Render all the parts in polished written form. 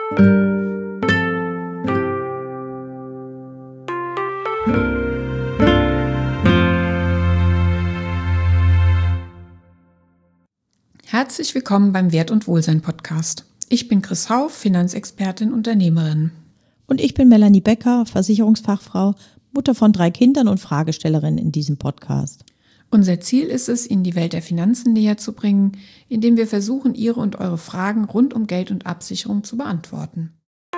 Herzlich willkommen beim Wert- und Wohlsein-Podcast. Ich bin Chris Hauff, Finanzexpertin, Unternehmerin. Und ich bin Melanie Becker, Versicherungsfachfrau, Mutter von 3 Kindern und Fragestellerin in diesem Podcast. Unser Ziel ist es, Ihnen die Welt der Finanzen näher zu bringen, indem wir versuchen, Ihre und eure Fragen rund um Geld und Absicherung zu beantworten.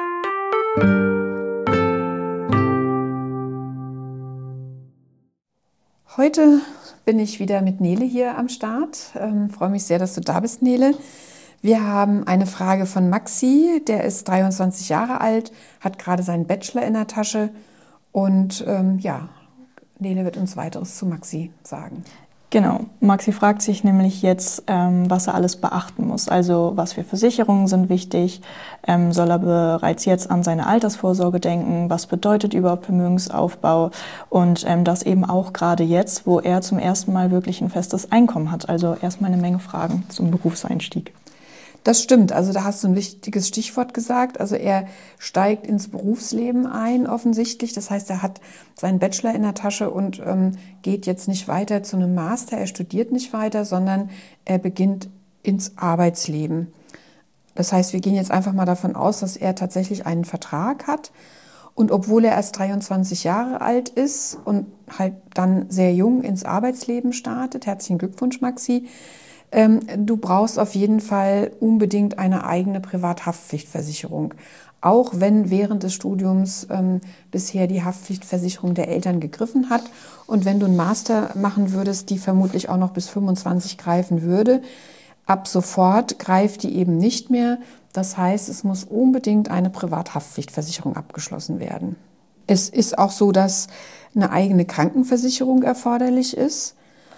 Heute bin ich wieder mit Nele hier am Start. Freue mich sehr, dass du da bist, Nele. Wir haben eine Frage von Maxi, der ist 23 Jahre alt, hat gerade seinen Bachelor in der Tasche und Nele wird uns weiteres zu Maxi sagen. Genau, Maxi fragt sich nämlich jetzt, was er alles beachten muss. Also was für Versicherungen sind wichtig, soll er bereits jetzt an seine Altersvorsorge denken, was bedeutet überhaupt Vermögensaufbau und das eben auch gerade jetzt, wo er zum ersten Mal wirklich ein festes Einkommen hat. Also erstmal eine Menge Fragen zum Berufseinstieg. Das stimmt, also da hast du ein wichtiges Stichwort gesagt. Also er steigt ins Berufsleben ein offensichtlich. Das heißt, er hat seinen Bachelor in der Tasche und geht jetzt nicht weiter zu einem Master. Er studiert nicht weiter, sondern er beginnt ins Arbeitsleben. Das heißt, wir gehen jetzt einfach mal davon aus, dass er tatsächlich einen Vertrag hat. Und obwohl er erst 23 Jahre alt ist und halt dann sehr jung ins Arbeitsleben startet, herzlichen Glückwunsch, Maxi, du brauchst auf jeden Fall unbedingt eine eigene Privathaftpflichtversicherung. Auch wenn während des Studiums bisher die Haftpflichtversicherung der Eltern gegriffen hat und wenn du einen Master machen würdest, die vermutlich auch noch bis 25 greifen würde, ab sofort greift die eben nicht mehr. Das heißt, es muss unbedingt eine Privathaftpflichtversicherung abgeschlossen werden. Es ist auch so, dass eine eigene Krankenversicherung erforderlich ist.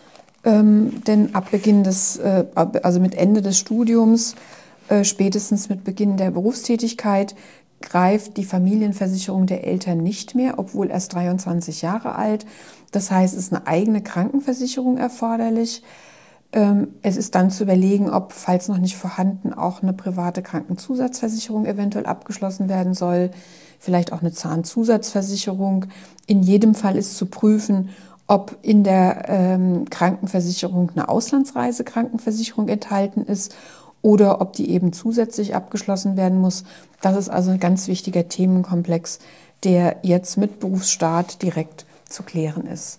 Denn ab Beginn mit Ende des Studiums, spätestens mit Beginn der Berufstätigkeit, greift die Familienversicherung der Eltern nicht mehr, obwohl erst 23 Jahre alt. Das heißt, es ist eine eigene Krankenversicherung erforderlich. Es ist dann zu überlegen, ob, falls noch nicht vorhanden, auch eine private Krankenzusatzversicherung eventuell abgeschlossen werden soll, vielleicht auch eine Zahnzusatzversicherung. In jedem Fall ist zu prüfen, ob in der Krankenversicherung eine Auslandsreisekrankenversicherung enthalten ist oder ob die eben zusätzlich abgeschlossen werden muss. Das ist also ein ganz wichtiger Themenkomplex, der jetzt mit Berufsstart direkt zu klären ist.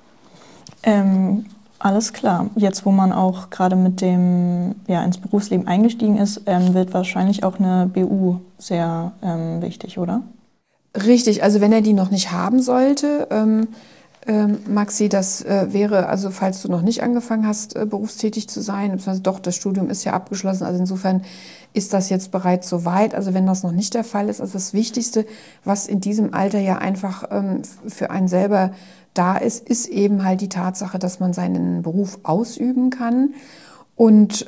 Alles klar. Jetzt, wo man auch gerade mit dem ins Berufsleben eingestiegen ist, wird wahrscheinlich auch eine BU sehr wichtig, oder? Richtig, also wenn er die noch nicht haben sollte, Maxi, das wäre, also falls du noch nicht angefangen hast, berufstätig zu sein, beziehungsweise doch, das Studium ist ja abgeschlossen, also insofern ist das jetzt bereits soweit. Also wenn das noch nicht der Fall ist, also das Wichtigste, was in diesem Alter ja einfach für einen selber da ist, ist eben halt die Tatsache, dass man seinen Beruf ausüben kann. Und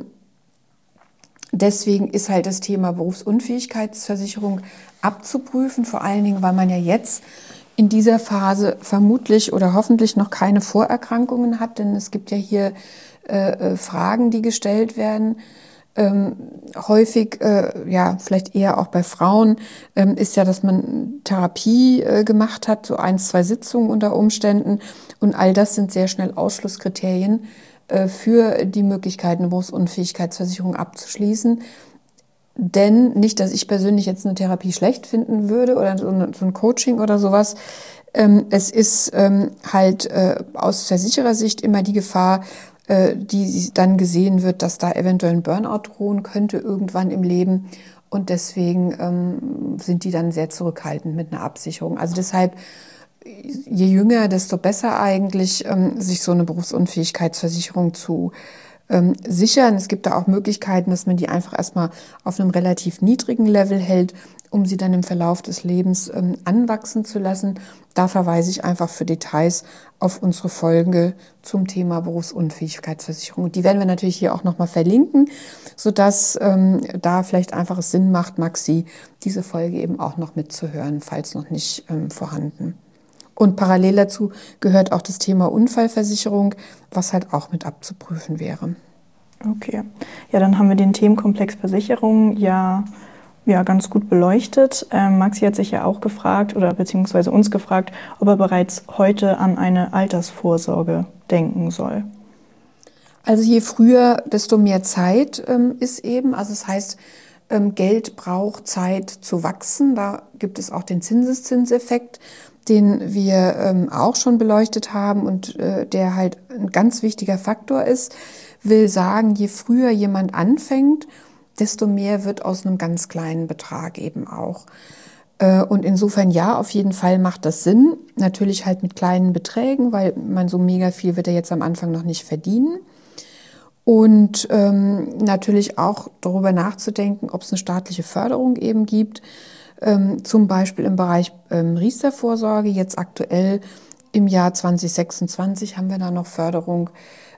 deswegen ist halt das Thema Berufsunfähigkeitsversicherung abzuprüfen, vor allen Dingen, weil man ja jetzt in dieser Phase vermutlich oder hoffentlich noch keine Vorerkrankungen hat, denn es gibt ja hier Fragen, die gestellt werden. Häufig, vielleicht eher auch bei Frauen, ist ja, dass man Therapie gemacht hat, so 1, 2 Sitzungen unter Umständen. Und all das sind sehr schnell Ausschlusskriterien für die Möglichkeit, eine Berufsunfähigkeitsversicherung abzuschließen. Denn nicht, dass ich persönlich jetzt eine Therapie schlecht finden würde oder so ein Coaching oder sowas. Es ist aus Versicherersicht immer die Gefahr, die dann gesehen wird, dass da eventuell ein Burnout drohen könnte irgendwann im Leben. Und deswegen sind die dann sehr zurückhaltend mit einer Absicherung. Also deshalb, je jünger, desto besser eigentlich, sich so eine Berufsunfähigkeitsversicherung zu sichern. Es gibt da auch Möglichkeiten, dass man die einfach erstmal auf einem relativ niedrigen Level hält, um sie dann im Verlauf des Lebens anwachsen zu lassen. Da verweise ich einfach für Details auf unsere Folge zum Thema Berufsunfähigkeitsversicherung. Die werden wir natürlich hier auch nochmal verlinken, sodass da vielleicht einfach es Sinn macht, Maxi, diese Folge eben auch noch mitzuhören, falls noch nicht vorhanden. Und parallel dazu gehört auch das Thema Unfallversicherung, was halt auch mit abzuprüfen wäre. Okay, ja, dann haben wir den Themenkomplex Versicherung ja ja ganz gut beleuchtet. Maxi hat sich ja auch gefragt oder beziehungsweise uns gefragt, ob er bereits heute an eine Altersvorsorge denken soll. Also je früher, desto mehr Zeit ist eben. Also das heißt, Geld braucht Zeit zu wachsen. Da gibt es auch den Zinseszinseffekt, den wir auch schon beleuchtet haben und der halt ein ganz wichtiger Faktor ist. Will sagen, je früher jemand anfängt, desto mehr wird aus einem ganz kleinen Betrag eben auch. Und insofern ja, auf jeden Fall macht das Sinn. Natürlich halt mit kleinen Beträgen, weil man so mega viel wird er jetzt am Anfang noch nicht verdienen. Und natürlich auch darüber nachzudenken, ob es eine staatliche Förderung eben gibt, zum Beispiel im Bereich Riester-Vorsorge. Jetzt aktuell im Jahr 2026 haben wir da noch Förderung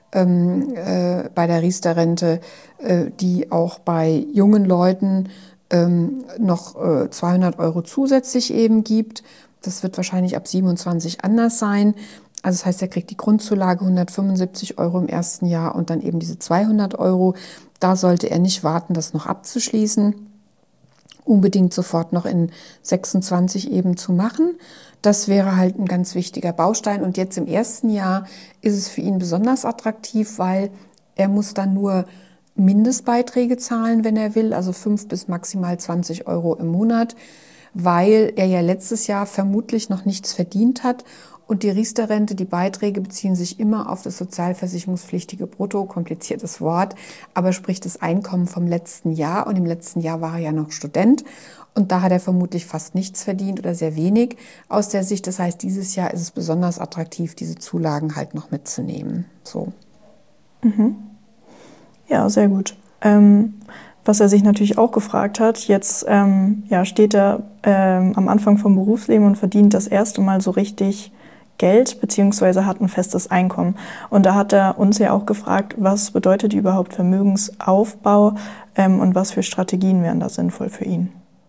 bei der Riester-Rente, die auch bei jungen Leuten noch 200 € zusätzlich eben gibt. Das wird wahrscheinlich ab 27 anders sein. Also das heißt, er kriegt die Grundzulage 175 € im ersten Jahr und dann eben diese 200 €. Da sollte er nicht warten, das noch abzuschließen. Unbedingt sofort noch in 26 eben zu machen. Das wäre halt ein ganz wichtiger Baustein. Und jetzt im ersten Jahr ist es für ihn besonders attraktiv, weil er muss dann nur Mindestbeiträge zahlen, wenn er will, also 5 bis maximal 20 € im Monat, weil er ja letztes Jahr vermutlich noch nichts verdient hat. Und die Riester-Rente, die Beiträge beziehen sich immer auf das sozialversicherungspflichtige Brutto, kompliziertes Wort, aber sprich das Einkommen vom letzten Jahr. Und im letzten Jahr war er ja noch Student und da hat er vermutlich fast nichts verdient oder sehr wenig aus der Sicht. Das heißt, dieses Jahr ist es besonders attraktiv, diese Zulagen halt noch mitzunehmen. So. Mhm. Ja, sehr gut. Was er sich natürlich auch gefragt hat, jetzt steht er am Anfang vom Berufsleben und verdient das erste Mal so richtig Geld beziehungsweise hat ein festes Einkommen. Und da hat er uns ja auch gefragt, was bedeutet überhaupt Vermögensaufbau und was für Strategien wären da sinnvoll für ihn?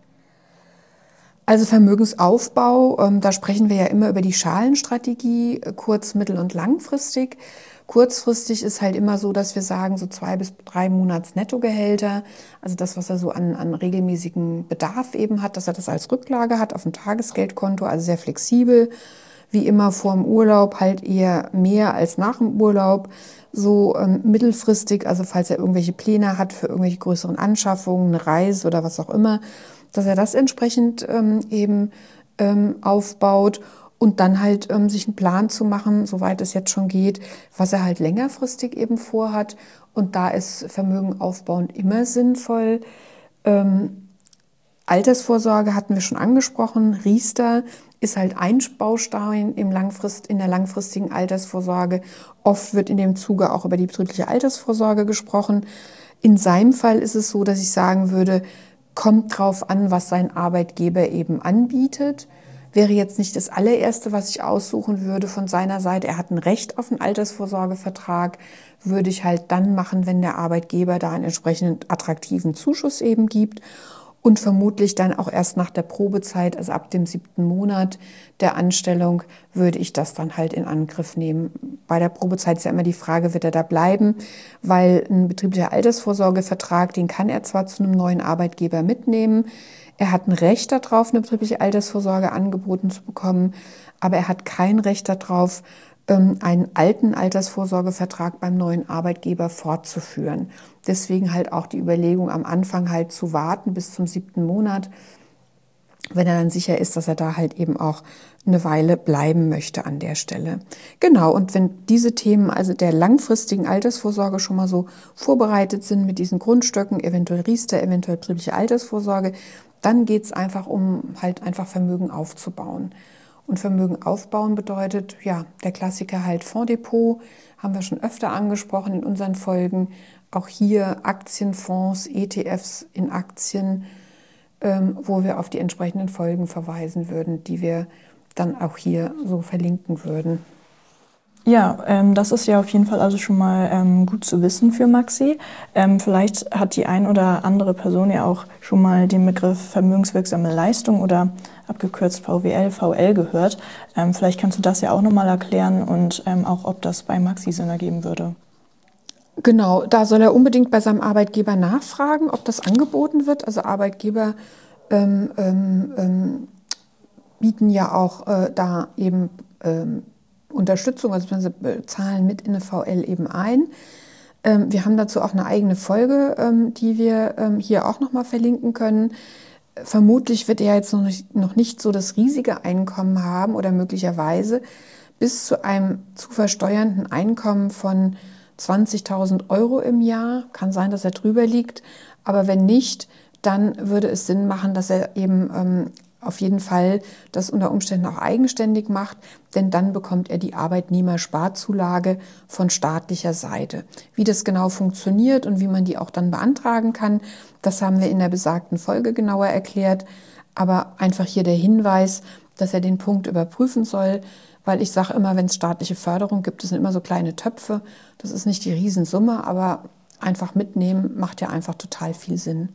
Also Vermögensaufbau, da sprechen wir ja immer über die Schalenstrategie, kurz-, mittel- und langfristig. Kurzfristig ist halt immer so, dass wir sagen, so 2 bis 3 Monats Nettogehälter, also das, was er so an regelmäßigen Bedarf eben hat, dass er das als Rücklage hat auf dem Tagesgeldkonto, also sehr flexibel. Wie immer vor dem Urlaub halt eher mehr als nach dem Urlaub. So mittelfristig, also falls er irgendwelche Pläne hat für irgendwelche größeren Anschaffungen, eine Reise oder was auch immer, dass er das entsprechend eben aufbaut und dann halt sich einen Plan zu machen, soweit es jetzt schon geht, was er halt längerfristig eben vorhat. Und da ist Vermögen aufbauend immer sinnvoll. Altersvorsorge hatten wir schon angesprochen. Riester ist halt ein Baustein in der langfristigen Altersvorsorge. Oft wird in dem Zuge auch über die betriebliche Altersvorsorge gesprochen. In seinem Fall ist es so, dass ich sagen würde, kommt drauf an, was sein Arbeitgeber eben anbietet. Wäre jetzt nicht das allererste, was ich aussuchen würde von seiner Seite. Er hat ein Recht auf einen Altersvorsorgevertrag, würde ich halt dann machen, wenn der Arbeitgeber da einen entsprechend attraktiven Zuschuss eben gibt. Und vermutlich dann auch erst nach der Probezeit, also ab dem 7. Monat der Anstellung, würde ich das dann halt in Angriff nehmen. Bei der Probezeit ist ja immer die Frage, wird er da bleiben? Weil ein betrieblicher Altersvorsorgevertrag, den kann er zwar zu einem neuen Arbeitgeber mitnehmen, er hat ein Recht darauf, eine betriebliche Altersvorsorge angeboten zu bekommen, aber er hat kein Recht darauf, einen alten Altersvorsorgevertrag beim neuen Arbeitgeber fortzuführen. Deswegen halt auch die Überlegung, am Anfang halt zu warten bis zum 7. Monat, wenn er dann sicher ist, dass er da halt eben auch eine Weile bleiben möchte an der Stelle. Genau, und wenn diese Themen also der langfristigen Altersvorsorge schon mal so vorbereitet sind mit diesen Grundstöcken, eventuell Riester, eventuell betriebliche Altersvorsorge, dann geht es einfach um halt einfach Vermögen aufzubauen. Und Vermögen aufbauen bedeutet, ja, der Klassiker halt Fondsdepot, haben wir schon öfter angesprochen in unseren Folgen. Auch hier Aktienfonds, ETFs in Aktien, wo wir auf die entsprechenden Folgen verweisen würden, die wir dann auch hier so verlinken würden. Ja, das ist ja auf jeden Fall also schon mal gut zu wissen für Maxi. Vielleicht hat die ein oder andere Person ja auch schon mal den Begriff vermögenswirksame Leistung oder abgekürzt VWL, VL gehört. Vielleicht kannst du das ja auch nochmal erklären und auch, ob das bei Maxi Sinn ergeben würde. Genau, da soll er unbedingt bei seinem Arbeitgeber nachfragen, ob das angeboten wird. Also Arbeitgeber bieten ja auch da eben Unterstützung, also zahlen mit in eine VL eben ein. Wir haben dazu auch eine eigene Folge, die wir hier auch nochmal verlinken können. Vermutlich wird er jetzt noch nicht so das riesige Einkommen haben oder möglicherweise bis zu einem zu versteuernden Einkommen von 20.000 Euro im Jahr. Kann sein, dass er drüber liegt, aber wenn nicht, dann würde es Sinn machen, dass er eben auf jeden Fall das unter Umständen auch eigenständig macht, denn dann bekommt er die Arbeitnehmersparzulage von staatlicher Seite. Wie das genau funktioniert und wie man die auch dann beantragen kann, das haben wir in der besagten Folge genauer erklärt. Aber einfach hier der Hinweis, dass er den Punkt überprüfen soll, weil ich sage immer, wenn es staatliche Förderung gibt, das sind immer so kleine Töpfe. Das ist nicht die Riesensumme, aber einfach mitnehmen macht ja einfach total viel Sinn.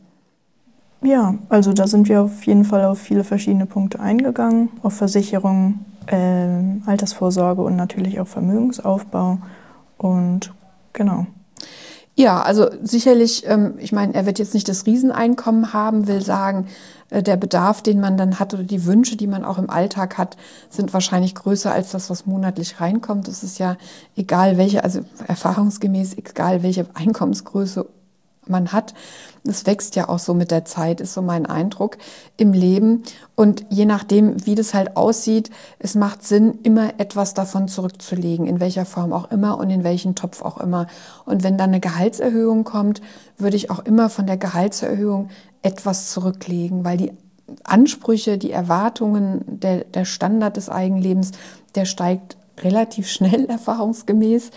Ja, also da sind wir auf jeden Fall auf viele verschiedene Punkte eingegangen, auf Versicherung, Altersvorsorge und natürlich auch Vermögensaufbau und genau. Ja, also sicherlich, ich meine, er wird jetzt nicht das Rieseneinkommen haben, will sagen, der Bedarf, den man dann hat oder die Wünsche, die man auch im Alltag hat, sind wahrscheinlich größer als das, was monatlich reinkommt. Das ist ja egal welche, also erfahrungsgemäß egal welche Einkommensgröße man hat. Das wächst ja auch so mit der Zeit, ist so mein Eindruck im Leben. Und je nachdem, wie das halt aussieht, es macht Sinn, immer etwas davon zurückzulegen, in welcher Form auch immer und in welchen Topf auch immer. Und wenn dann eine Gehaltserhöhung kommt, würde ich auch immer von der Gehaltserhöhung etwas zurücklegen, weil die Ansprüche, die Erwartungen, der Standard des Eigenlebens, der steigt relativ schnell erfahrungsgemäß.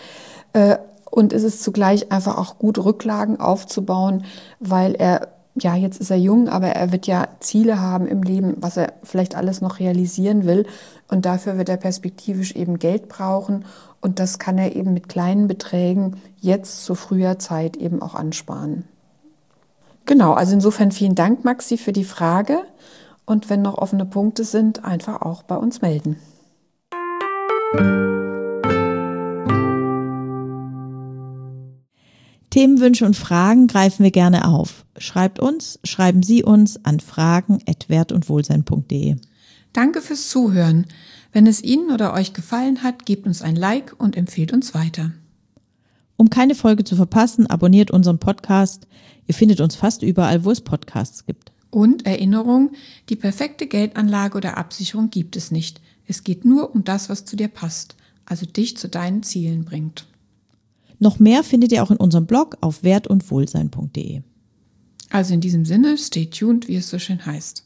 Und es ist zugleich einfach auch gut, Rücklagen aufzubauen, weil ja, jetzt ist er jung, aber er wird ja Ziele haben im Leben, was er vielleicht alles noch realisieren will. Und dafür wird er perspektivisch eben Geld brauchen. Und das kann er eben mit kleinen Beträgen jetzt zu früher Zeit eben auch ansparen. Genau, also insofern vielen Dank, Maxi, für die Frage. Und wenn noch offene Punkte sind, einfach auch bei uns melden. Themenwünsche und Fragen greifen wir gerne auf. Schreiben Sie uns an fragen@wertundwohlsein.de. Danke fürs Zuhören. Wenn es Ihnen oder euch gefallen hat, gebt uns ein Like und empfehlt uns weiter. Um keine Folge zu verpassen, abonniert unseren Podcast. Ihr findet uns fast überall, wo es Podcasts gibt. Und Erinnerung, die perfekte Geldanlage oder Absicherung gibt es nicht. Es geht nur um das, was zu dir passt, also dich zu deinen Zielen bringt. Noch mehr findet ihr auch in unserem Blog auf wertundwohlsein.de. Also in diesem Sinne, stay tuned, wie es so schön heißt.